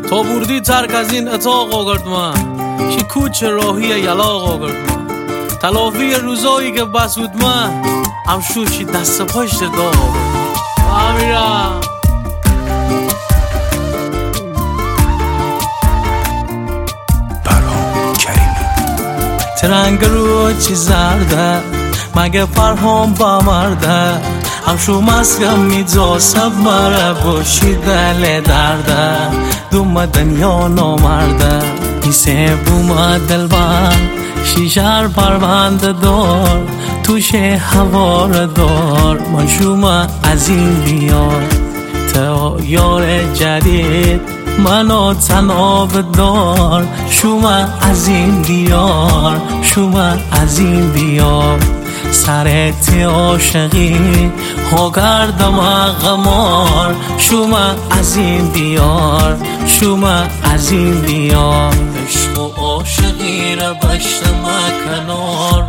تا بردی ترک از این اتاق آگرد من شی کوچ راهی یلاق آگرد من تلافی روزایی که بس بود من امشو شی دست پشت داغ امیرم ترنگ رو چی زرده مگه فرهام بمرده همشو مسکم میزا سب مره باشی دل درده دوم دنیا نامرده ایسه بوم دل بند شیشر پربند دار توشه هوار دار من شما از این بیار تا یار جدید منو تناب دار شما از این بیار شما از این بیار سرت عاشقی ها کردم غمار شما از این بیار شما از این بیار عشق و عاشقی را بشتم کنار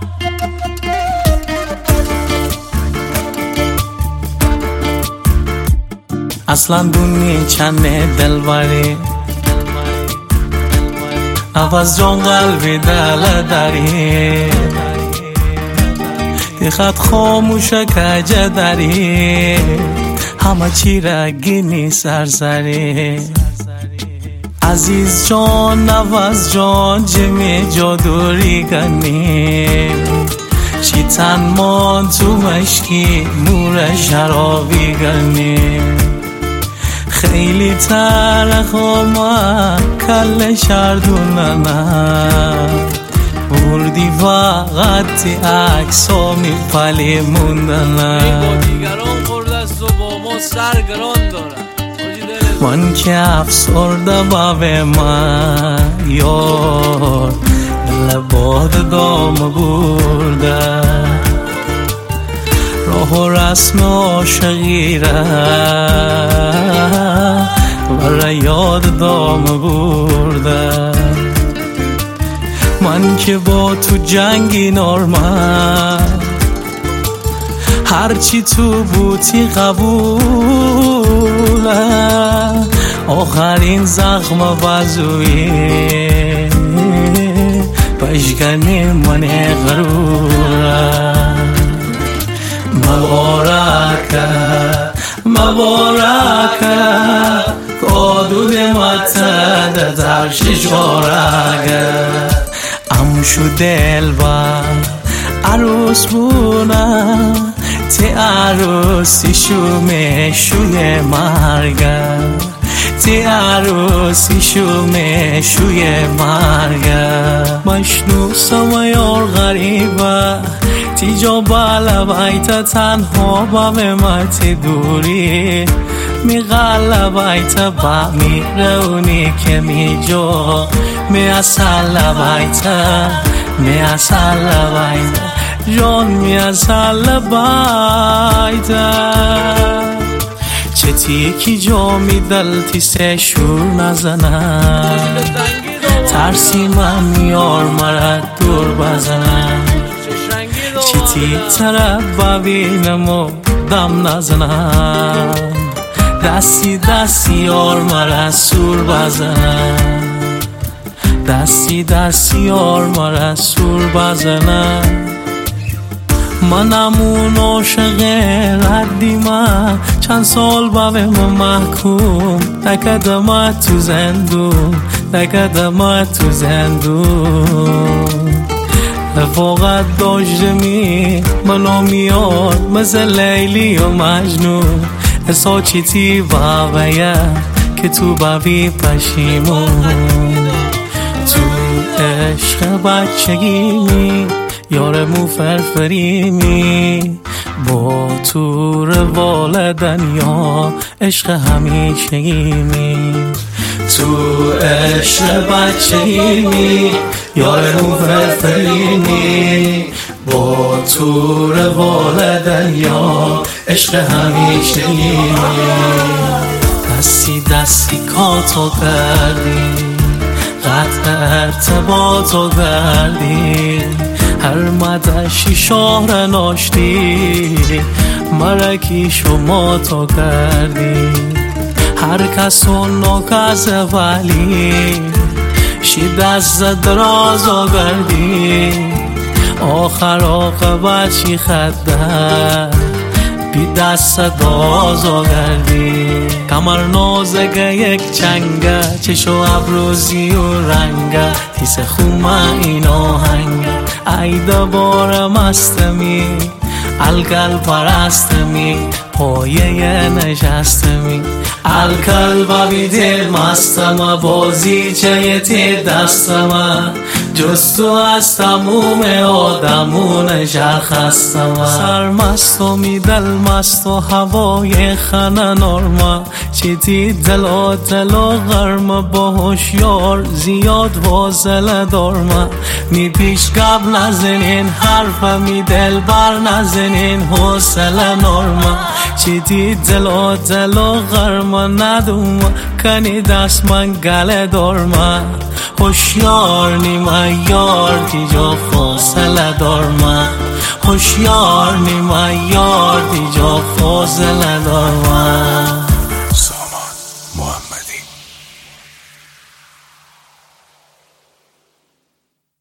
اصلا دونی چند دلبری نفس جان قلبی دل داری دیخت خاموشه کجه داری همه چی را گینی سرسری عزیز جان نفس جان جمی جادوری کنی چی تن مان تو مشکی مور شرابی کنی خیلی ترخ آمد کل شردوننم بردی فقط عکسا میپلی موندنم با دیگران خورده است و با ما سرگران دارم من که افسرده به من یار دل باد دام برده راه و رسم عاشقی را برای یاد دام برده من که با تو جنگی نارمن هرچی تو بودی قبوله آخرین زخم بازوی بشکنی من غروره مبارکه مبارکه کادود متد در شجارگه امشو دل بر عروس بونه تی عروسی شو میشوی مرگه تی عروسی شو میشوی مرگه مشنو سویار غریبه تی جا بالا بایتا تنها با ممتی دوری می غلا بایتا با می رونی که می جو می اصلا بایتا می اصلا بایتا جان می اصلا بایتا چتی کی جا می دلتی سه شور نزنم ترسی من یار مرد دور بزنم چتی طرف ببینم و دم نزنم دستی دستی یار مرا سور بزنم دستی دستی یار مرا سور بزنم منم اون عاشق ردی من چند سال بابم محکوم نکدم تو زندون نکدم تو زندون فقط داشتمی منو میاد مثل لیلی و مجنون حسا چیتی بابایه که تو بابی پشیمون تو عشق بچگیمی یارمو فرفریمی با تور والدن یا عشق همیشگیمی تو عشق بچگیمی یارمو فرفریمی با تور والدن یا عشق همیشگیمی دستی دستی کاتو کردی قطع ارتباطو کردی هر مدشی شهر ناشتی مرکی شما تو کردی هر کس و نکس ولی شی دست دراز آگردی آخر عاقبت چی خده بی دست داز آگردی کمر نازگه یک چنگه چشو ابروزی و رنگه تیس خومه این آهنگه ای دبار مستمی الکل پرستمی پایه نشستمی الکل ببی دل مستم بازی چه تی دستم جستو از تموم آدمون شرخستم سرمست و می دل مست و هوای خانه نرمه چیتی دل و غرمه با هوشیار زیاد واصله دارمه می پیش گب نزنین حرف می دل بر نزنین حوصله نرمه چیتی دل و غرمه ندومه کنی دست من گله دارمه هوشیار نیمه یار دیجا فاصله دارمه هوشیار نیمه یار دیجا فاصله دارمه